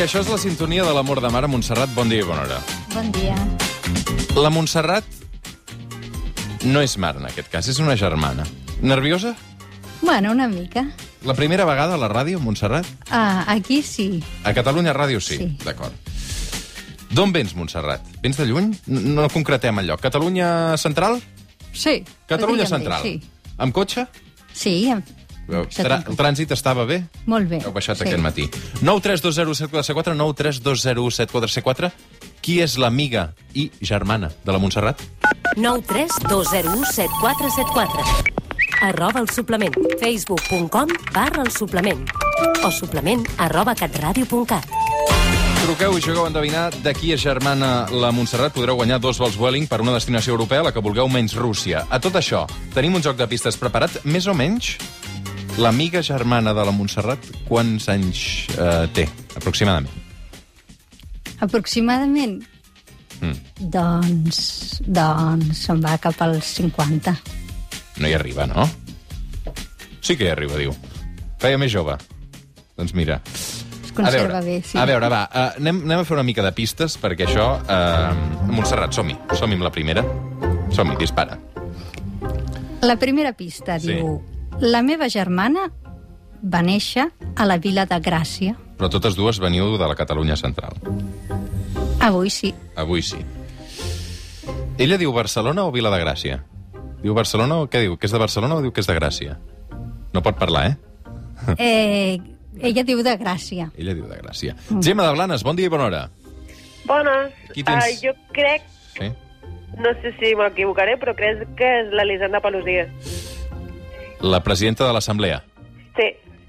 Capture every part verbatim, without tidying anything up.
això és la sintonia de l'amor de mare. Montserrat, bon dia i bona hora. Bon dia. La Montserrat no és mare, en aquest cas, és una germana. Nerviosa? Bueno, una mica. La primera vegada a la ràdio, Montserrat? Ah, aquí sí. A Catalunya Ràdio sí, Sí. D'acord. D'on vens, Montserrat? Vens de lluny? No concretem el lloc. Catalunya Central? Sí. Catalunya podríem dir, Central. Sí, Amb cotxe? sí em... Tra el trànsit estava bé? molt bé. Heu baixat sí. aquest matí. nou tres dos zero set quatre quatre, nou tres dos zero set quatre quatre. Qui és l'amiga i germana de la Montserrat? nou tres dos zero set quatre set quatre. Arroba el suplement. facebook punt com barra el suplement. O suplement arroba catradio punt cat. Truqueu i jugueu a endevinar de qui és germana la Montserrat. Podreu guanyar dos vols Vueling per una destinació europea, la que vulgueu, menys Rússia. A tot això, tenim un joc de pistes preparat, més o menys. L'amiga germana de la Montserrat, quants anys eh, té, aproximadament? Aproximadament? Mm. Doncs... Doncs se'n va cap als cinquanta. No hi arriba, no? Sí que hi arriba, diu. Feia més jove. Doncs mira... Es conserva bé, sí. A veure, va, uh, anem, anem a fer una mica de pistes, perquè això... Uh, Montserrat, som-hi. Som-hi amb la primera. Som-hi, dispara. La primera pista Sí. diu... La meva germana va néixer a la vila de Gràcia. Però totes dues veniu de la Catalunya Central. Avui sí. Avui sí. Ella diu Barcelona o Vila de Gràcia? Diu Barcelona o què diu? Que és de Barcelona o diu que és de Gràcia? No pot parlar, eh? Eh, ella diu de Gràcia. Ella diu de Gràcia. Mm. Gemma de Blanes, bon dia i bona hora. Bones. Qui tens? Uh, jo crec, Sí? no sé si m'equivocaré, però crec que és l'Elisenda Pelosia. La presidenta de l'Assemblea. Sí.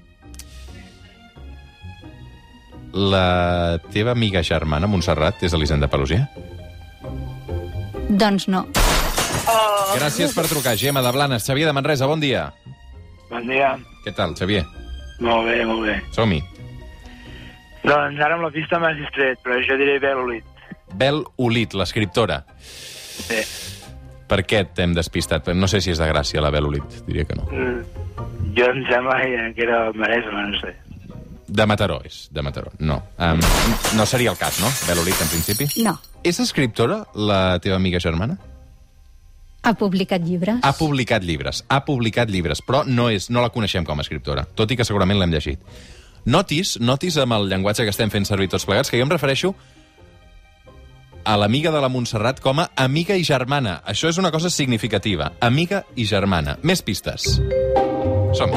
La teva amiga germana, Montserrat, és Elisenda Pelosia? Doncs no. Oh. Gràcies per trucar, Gemma de Blanes. Xavier de Manresa, bon dia. Bon dia. Què tal, Xavier? Molt bé, molt bé. Som-hi. Doncs ara amb la pista m'has distret, però jo diré Bel Olit. Bel Olit, l'escriptora. Sí. Per què t'hem despistat? No sé si és de Gràcia, la Bel Olit. Diria que no. Mm, jo em sembla que era Maresme, no sé. De Mataró, és. De Mataró. No. Um, no seria el cas, no? Bel Olit, en principi. No. És escriptora, la teva amiga germana? Ha publicat llibres. Ha publicat llibres. Ha publicat llibres, però no, és, no la coneixem com a escriptora, tot i que segurament l'hem llegit. Notis, notis amb el llenguatge que estem fent servir tots plegats, que jo em refereixo a l'amiga de la Montserrat com a amiga i germana. Això és una cosa significativa. Amiga i germana. Més pistes. Som-hi.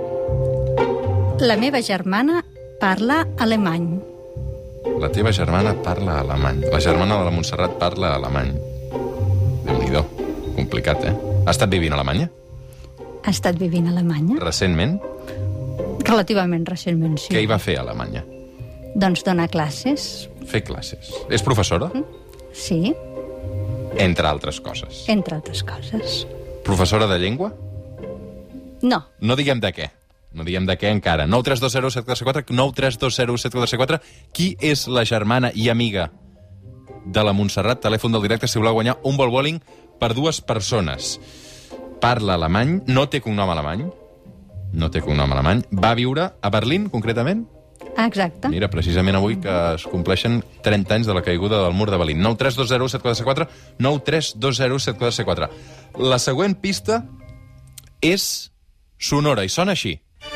La meva germana parla alemany. La teva germana parla alemany. La germana de la Montserrat parla alemany. Déu-n'hi-do. Complicat, eh? Ha estat vivint a Alemanya? Ha estat vivint a Alemanya. Recentment? Relativament recentment, sí. Què hi va fer a Alemanya? Doncs dona classes. Fer classes. És professora? Sí, Entre altres coses. entre altres coses. Professora de llengua? No. No diguem de què. No diguem de què encara. nou tres dos zero set quatre quatre, nou tres dos zero set quatre quatre. Qui és la germana i amiga de la Montserrat? Telèfon del directe si voleu guanyar un vol Vueling per dues persones. Parla alemany, no té cognom alemany. No té cognom alemany. Va viure a Berlín, concretament? Exacte. Mira, precisament avui que es compleixen trenta anys de la caiguda del mur de Berlín. nou tres dos zero set quatre quatre, nou tres dos zero set quatre quatre. La següent pista és sonora i sona així.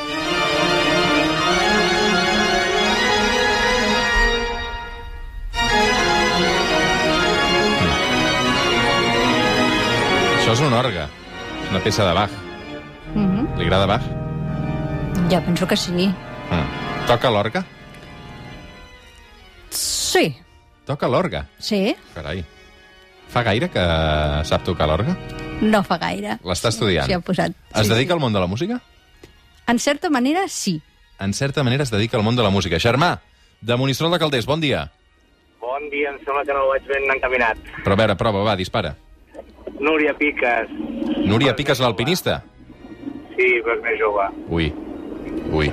Això és un orgue. És una peça de Bach. Mhm. Li agrada Bach? Jo penso que sí. Mm. Toca l'orgue? Sí. Toca l'orgue? Sí? Carai. Fa gaire que sap tocar l'orgue? No fa gaire. L'està estudiant. S'hi ha posat. Es Sí, dedica sí. al món de la música? En certa manera, sí. En certa manera es dedica al món de la música. Germà, de Monistrol de Calders, bon dia. Bon dia, em sembla que no el vaig ben encaminat. Però a veure, prova, va, dispara. Núria Piques. Núria Piques, l'alpinista? Sí, però és més jove. Ui, ui.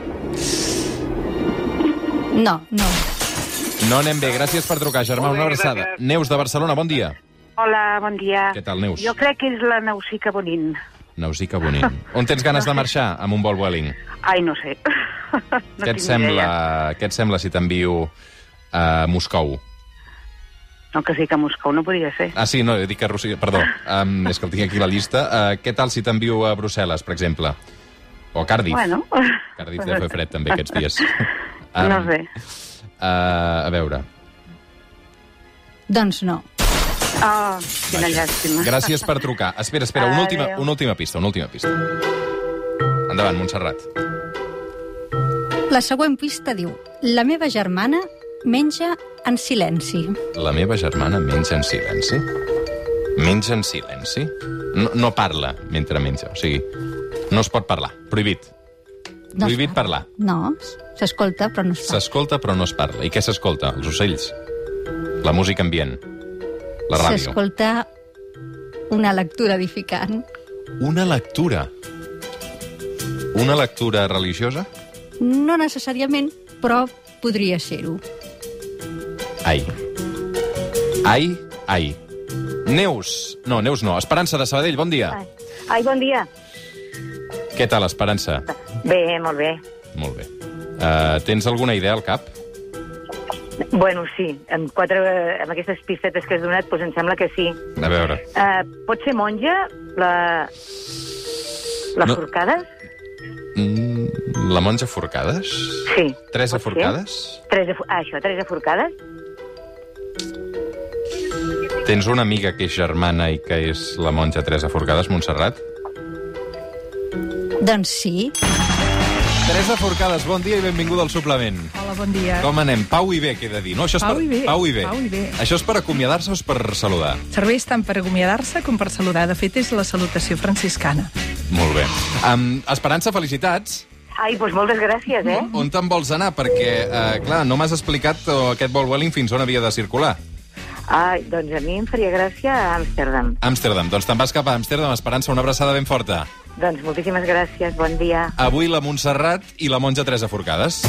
No, no. No anem bé, gràcies per trucar, Germà, Molt bé, una abraçada. gràcies. Neus, de Barcelona, bon dia. Hola, bon dia. Què tal, Neus? Jo crec que és la Nausica Bonin. Nausica Bonin. On tens ganes de marxar amb un vol Vueling? Ai, no sé. No què, et tinc sembla, idea. què et sembla si t'envio a Moscou. No, que sí que a Moscou no podia ser. Ah, sí, no, he dit que Rússia... Perdó, um, és que el tinc aquí a la llista. Uh, què tal si t'envio a Brussel·les, per exemple? O a Cardiff. Bueno. Cardiff deu fer fred, també, aquests dies. Um, no sé. Uh, a veure... Doncs no. Oh, quina llàstima. Gràcies per trucar. Espera, espera, una última, Adéu. una última pista, una última pista. Endavant, Montserrat. La següent pista diu: la meva germana menja en silenci. La meva germana menja en silenci? Menja en silenci? No, no parla mentre menja, o sigui, no es pot parlar. Prohibit. No es Prohibit parla. parlar. No, s'escolta, però no es parla. S'escolta però no es parla. I què s'escolta? Els ocells? La música ambient? La ràdio? S'escolta una lectura edificant. Una lectura? Una lectura religiosa? No necessàriament, però podria ser-ho. Ai. Ai, ai. Neus. No, Neus no. Esperança de Sabadell, bon dia. Ai, ai bon dia. Què tal, Esperança? Bé, molt bé. Molt bé. Uh, tens alguna idea al cap? Bueno, sí, amb, quatre, amb aquestes pistetes que has donat, doncs em sembla que sí. A veure. Uh, pot ser monja, la... les No. Forcades? Mm, la monja Forcades? Sí. Teresa Pot ser? Forcades? Teresa, ah, això, Teresa Forcades? Tens una amiga que és germana i que és la monja Teresa Forcades, Montserrat? Doncs sí. Teresa Forcades, bon dia i benvinguda al suplement. Hola, bon dia. Com anem? Pau i bé, queda dir, no? Això és Pau per... i bé. Pau i bé. Pau i bé. Això és per acomiadar-se o és per saludar? Serveix tant per acomiadar-se com per saludar. De fet, és la salutació franciscana. Molt bé. Um, Esperança, felicitats. Ai, doncs moltes gràcies, eh? On te'n vols anar? Perquè, uh, clar, no m'has explicat uh, aquest vol Welling fins on havia de circular. Ai, doncs a mi em faria gràcia a Amsterdam. Amsterdam. Doncs te'n vas cap a Amsterdam. Esperança, una abraçada ben forta. Doncs moltíssimes gràcies, bon dia. Avui la Montserrat i la monja Teresa Forcades.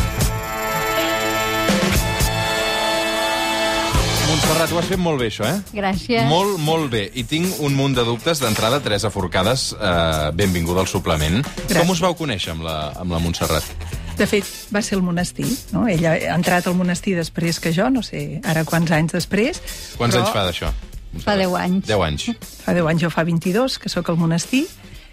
Montserrat, ho has fet molt bé, això, eh? Gràcies. Molt, molt bé. I tinc un munt de dubtes d'entrada. Teresa Forcades, eh, benvinguda al suplement. Gràcies. Com us vau conèixer amb la, amb la Montserrat? De fet, va ser el monestir, no? Ella ha entrat al monestir després que jo, no sé ara quants anys després. Quants però anys fa d'això? Fa deu anys. Deu anys. Fa deu anys, jo fa vint-i-dos, que sóc al monestir,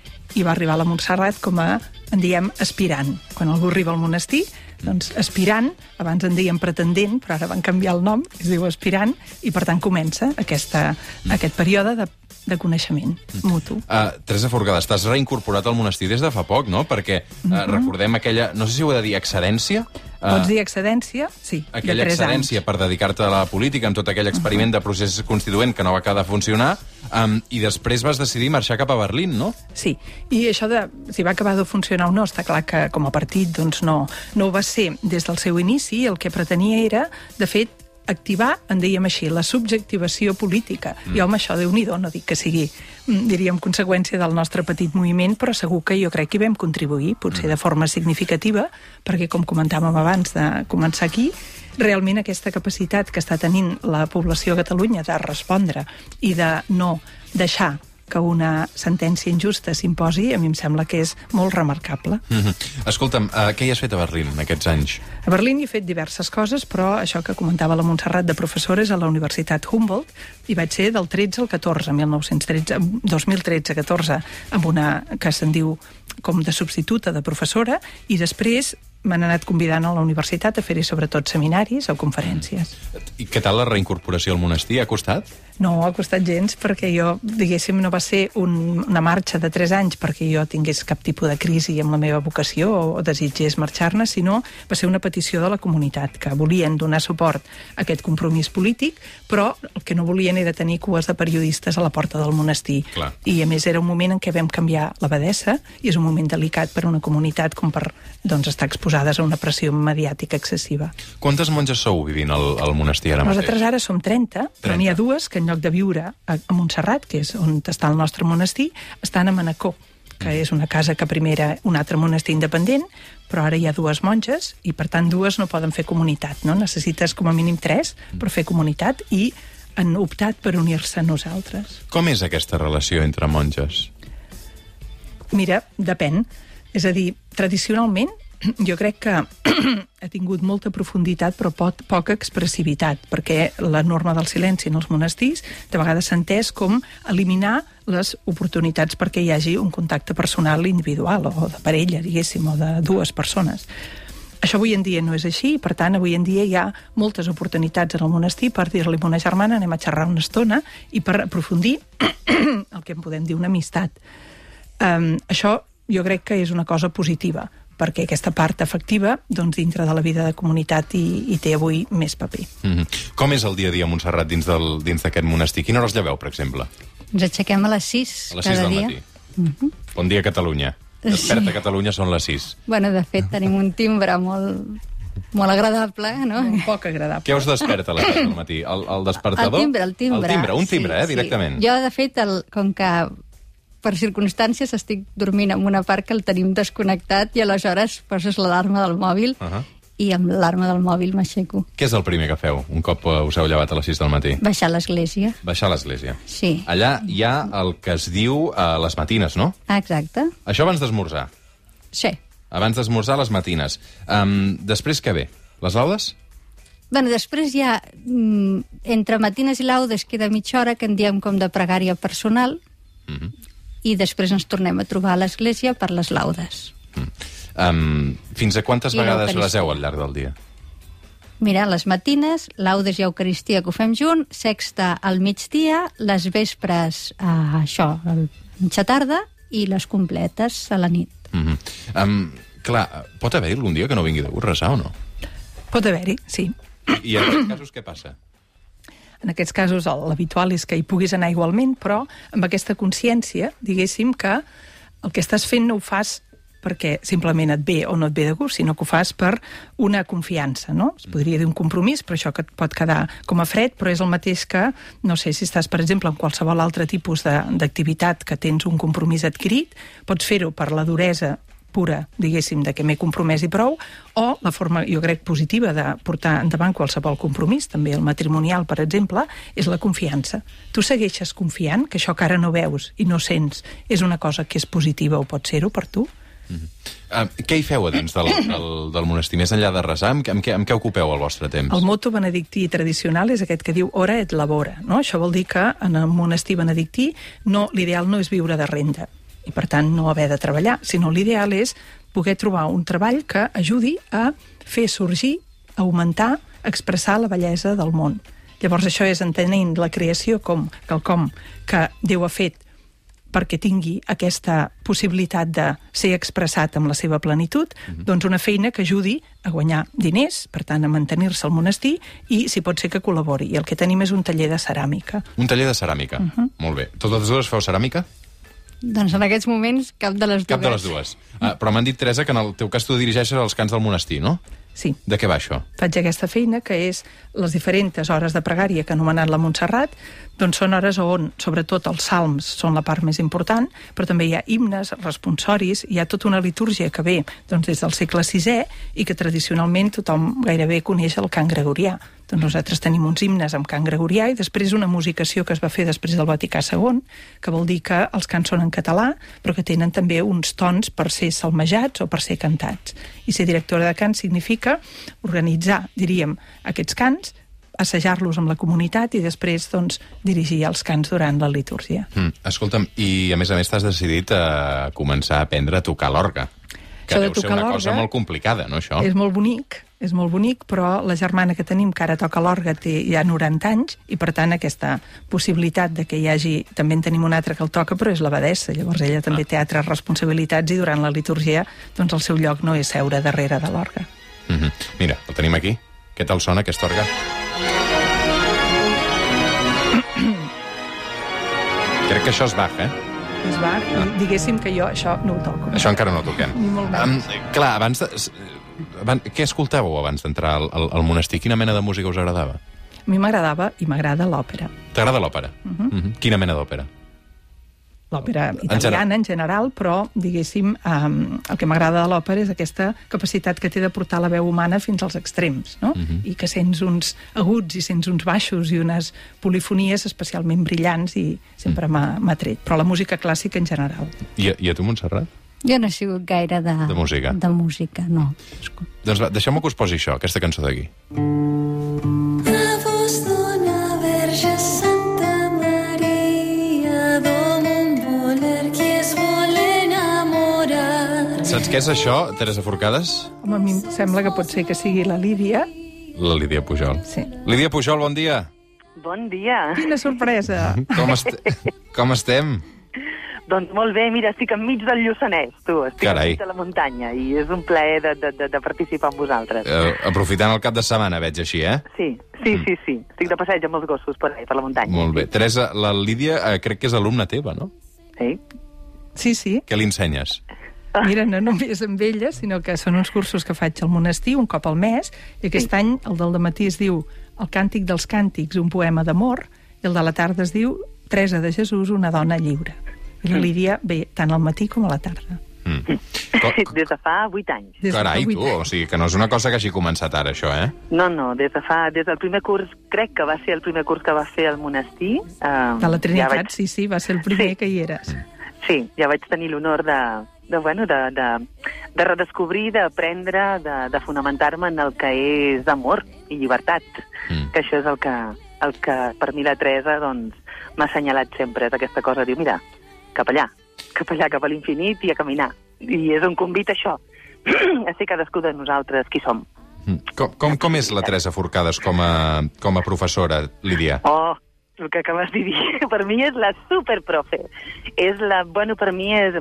i va arribar a la Montserrat com a, en diem, aspirant. Quan algú arriba al monestir, doncs aspirant, abans en dèiem pretendent, però ara van canviar el nom, es diu aspirant, i per tant comença aquesta, aquest període de, de coneixement mutu. Uh, Teresa Forcades, t'has reincorporat al monestir des de fa poc, no? Perquè uh, recordem aquella, no sé si ho he de dir, excedència? Uh, Pots dir excedència? Sí, aquella de tres excedència anys. per dedicar-te a la política amb tot aquell experiment de procés constituent que no va acabar de funcionar, um, i després vas decidir marxar cap a Berlín, no? Sí, i això de si va acabar de funcionar o no, està clar que com a partit doncs no, no ho va ser des del seu inici. El que pretenia era, de fet, activar, en dèiem així, la subjectivació política. Mm. I home, això, Déu-n'hi-do, no dic que sigui, diríem, conseqüència del nostre petit moviment, però segur que jo crec que hi vam contribuir, potser de forma significativa, perquè, com comentàvem abans de començar aquí, realment aquesta capacitat que està tenint la població a Catalunya de respondre i de no deixar que una sentència injusta s'imposi, a mi em sembla que és molt remarcable. Mm-hmm. Escolta'm, uh, què hi has fet a Berlín aquests anys? A Berlín hi he fet diverses coses, però això que comentava la Montserrat de professores a la Universitat Humboldt, hi vaig ser del tretze al catorze, mil nou-cents tretze, dos mil tretze catorze, amb una que se'n diu com de substituta de professora, i després m'han anat convidant a la universitat a fer-hi sobretot seminaris o conferències. I què tal la reincorporació al monestir? Ha costat? No ha costat gens, perquè jo, diguéssim, no va ser un, una marxa de tres anys perquè jo tingués cap tipus de crisi amb la meva vocació o, o desitgés marxar-ne, sinó va ser una petició de la comunitat, que volien donar suport a aquest compromís polític, però el que no volien era tenir cues de periodistes a la porta del monestir. Clar. I, a més, era un moment en què vam canviar l'abadessa, i és un moment delicat per a una comunitat com per doncs, estar exposades a una pressió mediàtica excessiva. Quantes monges sou vivint al, al monestir ara mateix? Nosaltres ara som trenta, però trenta. n'hi ha dues que en lloc de viure a, a Montserrat, que és on està el nostre monestir, estan a Manacor, que és una casa que primer era un altre monestir independent, però ara hi ha dues monges i, per tant, dues no poden fer comunitat, no? Necessites com a mínim tres per fer comunitat i han optat per unir-se a nosaltres. Com és aquesta relació entre monges? Mira, depèn. És a dir, tradicionalment jo crec que ha tingut molta profunditat però poc, poca expressivitat, perquè la norma del silenci en els monestirs de vegades s'ha entès com eliminar les oportunitats perquè hi hagi un contacte personal individual o de parella, diguéssim, o de dues persones. Això avui en dia no és així, per tant, avui en dia hi ha moltes oportunitats en el monestir per dir-li a una germana anem a xerrar una estona i per aprofundir el que en podem dir una amistat. Um, això jo crec que és una cosa positiva, perquè aquesta part efectiva, doncs, dintre de la vida de comunitat hi, hi té avui més paper. Mm-hmm. Com és el dia a dia a Montserrat dins del, dins d'aquest monestir? Quina hora us lleveu, per exemple? Ens aixequem a les sis A les sis cada del dia. matí. Mm-hmm. Bon dia, Catalunya. Desperta Sí. Catalunya, són les sis. Bueno, de fet, tenim un timbre molt, molt agradable, no? Un poc agradable. Què us desperta a les sis del matí? El, el despertador? El timbre, el timbre. El timbre, un timbre, Sí, eh, directament. Sí. Jo, de fet, el, com que per circumstàncies estic dormint en una part que el tenim desconnectat i aleshores poses l'alarma del mòbil Uh -huh. i amb l'alarma del mòbil m'aixeco. Què és el primer que feu un cop eh, us heu llevat a les sis del matí? Baixar a l'església. Baixar a l'església. Sí. Allà hi ha el que es diu eh, les matines, no? Ah, exacte. Això abans d'esmorzar. Sí. Abans d'esmorzar, les matines. Um, després què ve? Les laudes? Bueno, després hi ha, mm, entre matines i laudes queda mitja hora que en diem com de pregària personal Mm-hmm. i després ens tornem a trobar a l'església per les laudes. Um, fins a quantes I vegades l'Eucaristia. reseu al llarg del dia? Mira, les matines, laudes i eucaristia que ho fem junt, sexta al migdia, les vespres, eh, això, a mitja tarda, i les completes a la nit. Mm-hmm. Um, clar, pot haver algun dia que no vingui de gust resar o no? Pot haver-hi, sí. I en aquests casos què passa? En aquests casos l'habitual és que hi puguis anar igualment, però amb aquesta consciència, diguéssim, que el que estàs fent no ho fas perquè simplement et ve o no et ve de gust, sinó que ho fas per una confiança, no? Es podria dir un compromís, però això que et pot quedar com a fred, però és el mateix que, no sé, si estàs, per exemple, en qualsevol altre tipus d'activitat que tens un compromís adquirit, pots fer-ho per la duresa pura, diguéssim, de que m'he compromès i prou, o la forma, jo crec, positiva de portar endavant qualsevol compromís, també el matrimonial, per exemple, és la confiança. Tu segueixes confiant que això que ara no veus i no sents és una cosa que és positiva o pot ser-ho per tu? Mm-hmm. Uh, què hi feu a dins del, del, del monestir? Més enllà de resar, amb, amb, què, amb què ocupeu el vostre temps? El moto benedictí tradicional és aquest que diu ora et labora, no? Això vol dir que en el monestir benedictí no, l'ideal no és viure de renda, i per tant no haver de treballar, sinó l'ideal és poder trobar un treball que ajudi a fer sorgir, a augmentar, a expressar la bellesa del món. Llavors això és entenent la creació com quelcom que Déu ha fet perquè tingui aquesta possibilitat de ser expressat amb la seva plenitud, mm-hmm. doncs una feina que ajudi a guanyar diners, per tant a mantenir-se al monestir, i si pot ser que col·labori. I el que tenim és un taller de ceràmica. Un taller de ceràmica, Uh-huh. molt bé. Totes dues feu ceràmica? Doncs en aquests moments cap de les dues. Cap de les dues. Uh, però m'han dit, Teresa, que en el teu cas tu dirigeixes els cants del monestir, no? Sí. De què va això? Faig aquesta feina, que és les diferents hores de pregària que ha anomenat la Montserrat, doncs són hores on, sobretot, els salms són la part més important, però també hi ha himnes, responsoris, hi ha tota una litúrgia que ve doncs, des del segle sisè i que tradicionalment tothom gairebé coneix el cant gregorià. Doncs nosaltres tenim uns himnes amb cant gregorià i després una musicació que es va fer després del Vaticà segon, que vol dir que els cants són en català, però que tenen també uns tons per ser salmejats o per ser cantats. I ser directora de cant significa organitzar, diríem, aquests cants, assajar-los amb la comunitat i després doncs, dirigir els cants durant la litúrgia. Mm, escolta'm, i a més a més t'has decidit a començar a aprendre a tocar l'orgue, que Això de deu ser tocar una l'orgue cosa molt complicada, no, això? És molt bonic, és molt bonic, però la germana que tenim, que ara toca l'orgue, té ja noranta anys, i per tant aquesta possibilitat de que hi hagi... També en tenim una altra que el toca, però és l'abadessa, llavors ella també té altres responsabilitats i durant la litúrgia doncs el seu lloc no és seure darrere de l'orgue. Mm-hmm. Mira, el tenim aquí. Què tal sona aquest orgue? Crec que això és Bach, eh? És Bach, i diguéssim que jo això no ho toco. Això encara no ho toquem. Ni molt menys. Um, clar, abans de... Abans, què escoltàveu abans d'entrar al, al, al monestir? Quina mena de música us agradava? A mi m'agradava i m'agrada l'òpera. T'agrada l'òpera? Uh-huh. Uh-huh. Quina mena d'òpera? L'òpera italiana en general, però, diguéssim, um, el que m'agrada de l'òpera és aquesta capacitat que té de portar la veu humana fins als extrems, no? Uh-huh. I que sents uns aguts i sents uns baixos i unes polifonies especialment brillants i sempre m'ha m'ha tret. Però la música clàssica en general. I, i a tu, Montserrat? Jo no he sigut gaire de... De música. De música, no. Doncs va, deixeu-me que us posi això, aquesta cançó d'aquí. A vos dona Verge Santa Maria, dom un voler qui es vol enamorar. Saps què és això, Teresa Forcades? Home, a mi em sembla que pot ser que sigui la Lídia. La Lídia Pujol. Sí. Lídia Pujol, bon dia. Bon dia. Quina sorpresa. Com, est com estem? Doncs molt bé, mira, estic enmig del Lluçanès, tu. Estic Carai. enmig de la muntanya i és un plaer de, de, de, de participar amb vosaltres. Uh, aprofitant el cap de setmana, veig així, eh? Sí, sí, sí, sí. Estic de passeig amb els gossos per ahí, per la muntanya. Molt bé. Teresa, la Lídia uh, crec que és alumna teva, no? Sí. Sí, sí. Què li ensenyes? Mira, no només amb ella, sinó que són uns cursos que faig al monestir un cop al mes, i aquest sí. any el del dematí es diu El càntic dels càntics, un poema d'amor, i el de la tarda es diu Teresa de Jesús, una dona lliure. I la Lídia ve tant al matí com a la tarda. Mm. Des de fa vuit anys. Des Carai, de tu, o sigui, que no és una cosa que hagi començat ara, això, eh? No, no, des de fa... Des del primer curs, crec que va ser el primer curs que va fer al monestir. Eh, De la Trinitat, ja vaig... sí, sí, va ser el primer Sí. que hi eres. Sí, ja vaig tenir l'honor de, de, bueno, de, de, de redescobrir, d'aprendre, de, de fonamentar-me en el que és amor i llibertat. Mm. Que això és el que, el que per mi la Teresa doncs, m'ha assenyalat sempre, és aquesta cosa, diu, mira, cap allà, cap allà, cap a l'infinit i a caminar. I és un convit a això, a ser cadascú de nosaltres qui som. Mm. Com, com, com és la Teresa Forcades com a, com a professora, Lídia? Oh, el que acabes de dir, per mi és la superprofe. És la, bueno, per mi és,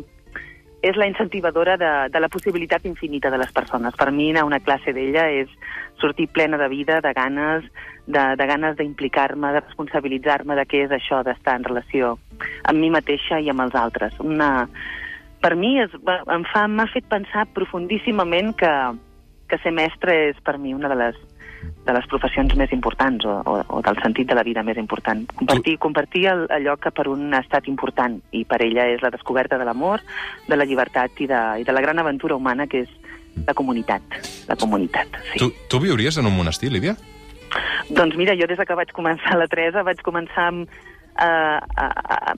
és la incentivadora de, de la possibilitat infinita de les persones. Per mi anar a una classe d'ella és sortir plena de vida, de ganes, de, de ganes d'implicar-me, de responsabilitzar-me de què és això d'estar en relació amb mi mateixa i amb els altres. Una, per mi és, em fa, m'ha fet pensar profundíssimament que, que ser mestre és per mi una de les de les professions més importants o, o, o del sentit de la vida més important. Compartir, compartir el, allò que per un ha estat important, i per ella és la descoberta de l'amor, de la llibertat i de, i de la gran aventura humana que és la comunitat. La comunitat, sí. Tu, tu viuries en un monestir, Lídia? Doncs mira, jo des que vaig començar la Teresa vaig començar amb, uh, a, a,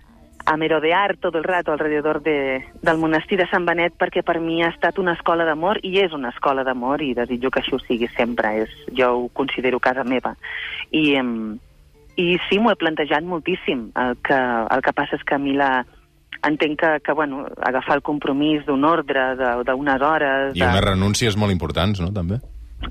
a merodear tot el rato alrededor de, del monestir de Sant Benet, perquè per mi ha estat una escola d'amor, i és una escola d'amor, i desitjo que això ho sigui sempre. És, jo ho considero casa meva. I, um, i sí, m'ho he plantejat moltíssim. El que, el que passa és que a mi la... entenc que, que bueno, agafar el compromís d'un ordre, d'unes hores... I unes renúncies molt importants, no, també?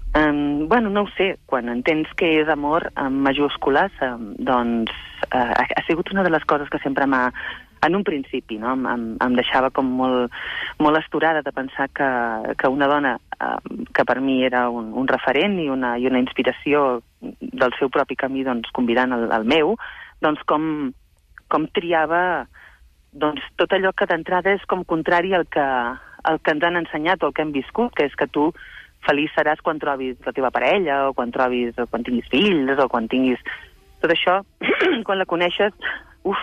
Um, bueno, no ho sé. Quan entens que és amor amb majúscules, um, doncs uh, ha, ha sigut una de les coses que sempre m'ha... En un principi, no? Em, em, em deixava com molt, molt astorada de pensar que, que una dona um, que per mi era un, un referent i una, i una inspiració del seu propi camí, doncs, convidant el, el meu, doncs com, com triava doncs, tot allò que d'entrada és com contrari al que, al que ens han ensenyat o el que hem viscut, que és que tu feliç seràs quan trobis la teva parella, o quan trobis, o quan tinguis fills, o quan tinguis... Tot això, quan la coneixes, uf,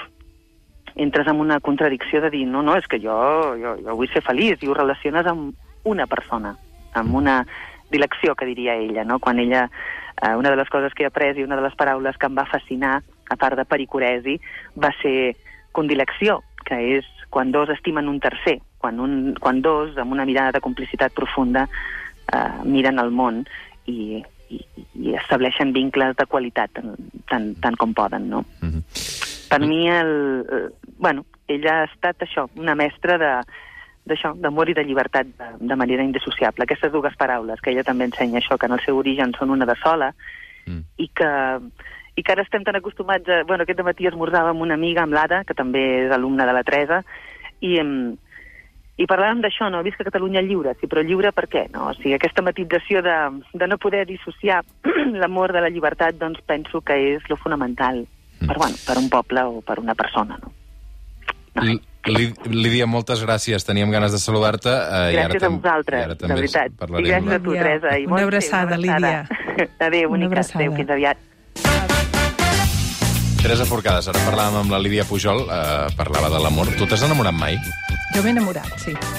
entres en una contradicció de dir, no, no, és que jo, jo, jo vull ser feliç, i ho relaciones amb una persona, amb una dilecció, que diria ella, no? Quan ella, eh, una de les coses que he après i una de les paraules que em va fascinar, a part de pericuresi, va ser condilecció, que és quan dos estimen un tercer, quan, un, quan dos, amb una mirada de complicitat profunda, Uh, miren el món i, i, i estableixen vincles de qualitat tant, tant com poden, no? Mm-hmm. Per mi, el, el, bueno, ella ha estat això, una mestra de, d'això, d'amor i de llibertat de, de manera indissociable. Aquestes dues paraules, que ella també ensenya això, que en el seu origen són una de sola, mm. i que i que ara estem tan acostumats a... Bueno, aquest dematí esmorzava amb una amiga, amb l'Ada, que també és alumna de la Teresa, i... I parlàvem d'això, no? Visca Catalunya lliure, sí, però lliure per què? No? O sigui, aquesta matització de, de no poder dissociar l'amor de la llibertat, doncs penso que és lo fonamental per, bueno, per un poble o per una persona, no? no Lídia, moltes gràcies. Teníem ganes de saludar-te. Uh, gràcies a vosaltres, de veritat. I gràcies a tu, Teresa. Una abraçada, Lídia. Adéu, bonica. Adéu, fins aviat. Teresa Forcades, ara parlàvem amb la Lídia Pujol, uh, parlava de l'amor. Tu t'has enamorat mai? Jo m'he enamorat, sí.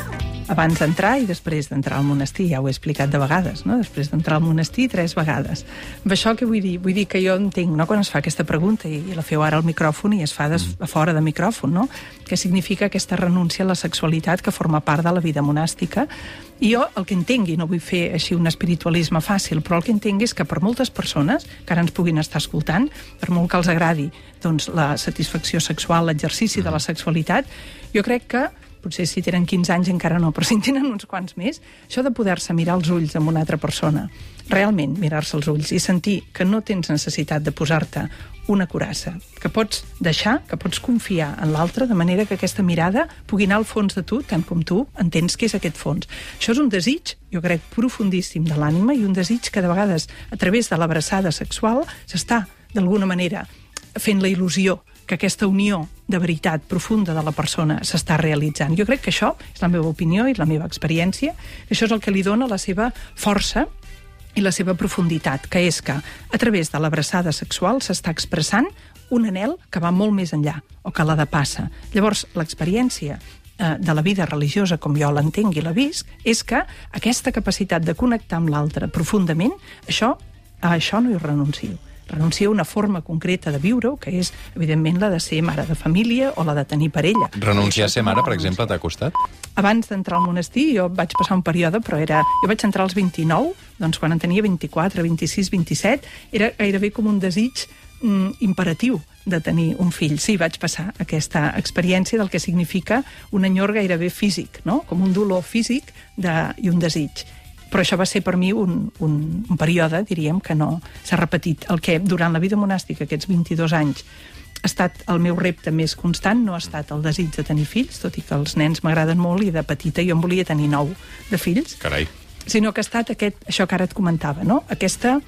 abans d'entrar i després d'entrar al monestir, ja ho he explicat de vegades, no? Després d'entrar al monestir tres vegades. Amb això què vull dir? Vull dir que jo entenc, no?, quan es fa aquesta pregunta i, i la feu ara al micròfon i es fa des, a fora de micròfon, no?, què significa aquesta renúncia a la sexualitat que forma part de la vida monàstica. I jo el que entenc, i no vull fer així un espiritualisme fàcil, però el que entenc és que per moltes persones que ara ens puguin estar escoltant, per molt que els agradi doncs, la satisfacció sexual, l'exercici de la sexualitat, jo crec que potser si tenen quinze anys encara no, però si en tenen uns quants més, això de poder-se mirar els ulls amb una altra persona, realment mirar-se els ulls i sentir que no tens necessitat de posar-te una coraça, que pots deixar, que pots confiar en l'altre, de manera que aquesta mirada pugui anar al fons de tu, tant com tu entens que és aquest fons. Això és un desig, jo crec, profundíssim de l'ànima i un desig que de vegades, a través de l'abraçada sexual, s'està, d'alguna manera, fent la il·lusió que aquesta unió de veritat profunda de la persona s'està realitzant. Jo crec que això és la meva opinió i la meva experiència, això és el que li dona la seva força i la seva profunditat, que és que a través de l'abraçada sexual s'està expressant un anhel que va molt més enllà, o que la depassa. Llavors, l'experiència eh, de la vida religiosa, com jo l'entenc i la visc, és que aquesta capacitat de connectar amb l'altre profundament, això, a això no hi renuncio. Renuncio a una forma concreta de viure-ho, que és, evidentment, la de ser mare de família o la de tenir parella. Renunciar a ser mare, per exemple, t'ha costat? Abans d'entrar al monestir, jo vaig passar un període, però era... Jo vaig entrar als vint-i-nou, doncs quan en tenia vint-i-quatre, vint-i-sis, vint-i-set, era gairebé com un desig mm, imperatiu de tenir un fill. Sí, vaig passar aquesta experiència del que significa un enyor gairebé físic, no? Com un dolor físic de... i un desig. Però això va ser per mi un, un, un període, diríem, que no s'ha repetit. El que durant la vida monàstica, aquests vint-i-dos anys, ha estat el meu repte més constant, no ha estat el desig de tenir fills, tot i que els nens m'agraden molt i de petita jo en volia tenir nou de fills. Carai. Sinó que ha estat aquest, això que ara et comentava, no? Aquesta,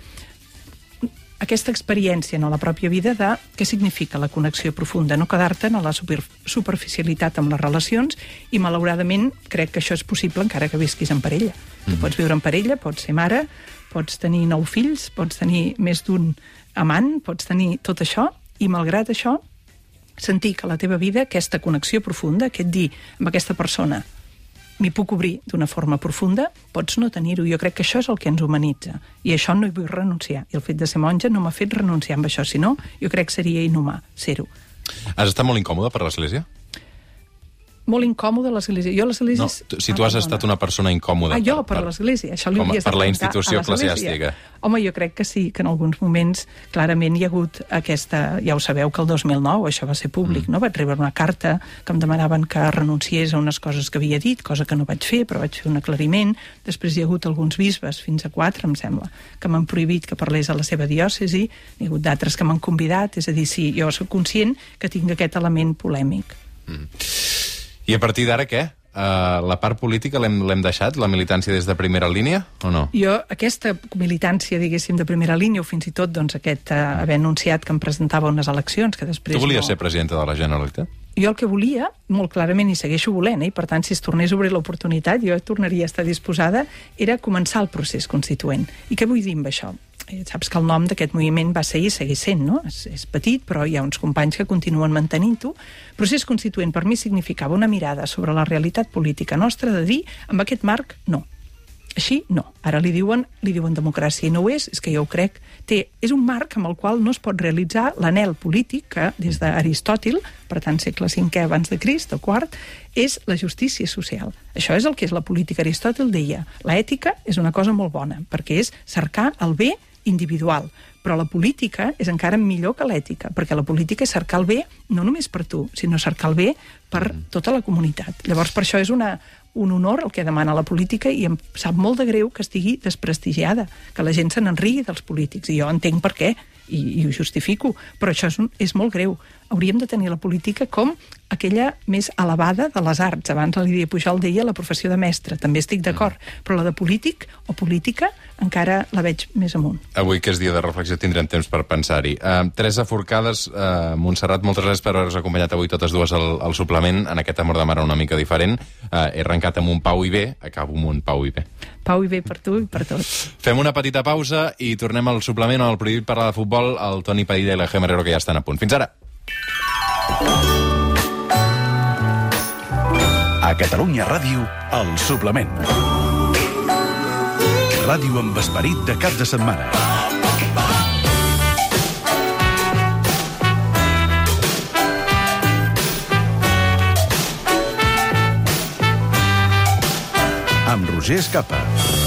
aquesta experiència en la pròpia vida de què significa la connexió profunda, no quedar-te en la super, superficialitat amb les relacions, i malauradament crec que això és possible encara que visquis en parella. Tu pots viure en parella, pots ser mare, pots tenir nou fills, pots tenir més d'un amant, pots tenir tot això, i malgrat això, sentir que la teva vida, aquesta connexió profunda, aquest dir amb aquesta persona, m'hi puc obrir d'una forma profunda, pots no tenir-ho. Jo crec que això és el que ens humanitza, i això no hi vull renunciar. I el fet de ser monja no m'ha fet renunciar amb això, sinó jo crec que seria inhumà ser-ho. Has estat molt incòmode per l'Església? Molt incòmode a l'Església. Jo a l'Església... No, si tu has estat una persona incòmoda... Ah, jo, per, per l'Església. Això li hauries de per la institució eclesiàstica. Home, jo crec que sí, que en alguns moments clarament hi ha hagut aquesta... Ja ho sabeu que el dos mil nou això va ser públic, mm. no? Vaig rebre una carta que em demanaven que renunciés a unes coses que havia dit, cosa que no vaig fer, però vaig fer un aclariment. Després hi ha hagut alguns bisbes, fins a quatre, em sembla, que m'han prohibit que parlés a la seva diòcesi. Hi ha hagut d'altres que m'han convidat. És a dir, sí, jo soc conscient que tinc aquest element polèmic. Mm. I a partir d'ara què? Uh, la part política l'hem deixat? La militància des de primera línia o no? Jo, aquesta militància, diguéssim, de primera línia, o fins i tot doncs, aquest uh, haver anunciat que em presentava unes eleccions que després... Tu volies no... ser presidenta de la Generalitat? Jo el que volia, molt clarament, i segueixo volent, eh? I per tant, si es tornés a obrir l'oportunitat, jo tornaria a estar disposada, era començar el procés constituent. I què vull dir amb això? Saps que el nom d'aquest moviment va ser i segueix sent, no? És, és petit, però hi ha uns companys que continuen mantenint-ho. Procés constituent per mi significava una mirada sobre la realitat política nostra de dir, amb aquest marc, no. Així, no. Ara li diuen, li diuen democràcia i no ho és, és que jo ho crec. Té, és un marc amb el qual no es pot realitzar l'anhel polític que, des d'Aristòtil, per tant, segle cinquè abans de Crist, o quart, és la justícia social. Això és el que és la política. Aristòtil deia, l'ètica és una cosa molt bona, perquè és cercar el bé individual, però la política és encara millor que l'ètica, perquè la política és cercar el bé no només per tu, sinó cercar el bé per tota la comunitat. Llavors, per això és una, un honor el que demana la política i em sap molt de greu que estigui desprestigiada, que la gent se n'enrigui dels polítics, i jo entenc per què, i, i ho justifico, però això és, un, és molt greu. Hauríem de tenir la política com aquella més elevada de les arts. Abans la Lídia Pujol deia la professió de mestre, també estic d'acord, però la de polític o política encara la veig més amunt. Avui, que és dia de reflexió, tindrem temps per pensar-hi. Uh, Teresa Forcades, uh, Montserrat, moltes gràcies per haver-nos acompanyat avui totes dues al, al suplement, en aquest Amor de Mare una mica diferent. Uh, he arrencat amb un Pau i bé, acabo amb un Pau i bé. Pau i bé per tu i per tots. Fem una petita pausa i tornem al suplement, al Prohibit parlar de futbol, el Toni Padilla i la Gemma Herrero, que ja estan a punt. Fins ara! A Catalunya Ràdio, El Suplement. Ràdio amb esperit de cap de setmana. Amb Roger Escapa.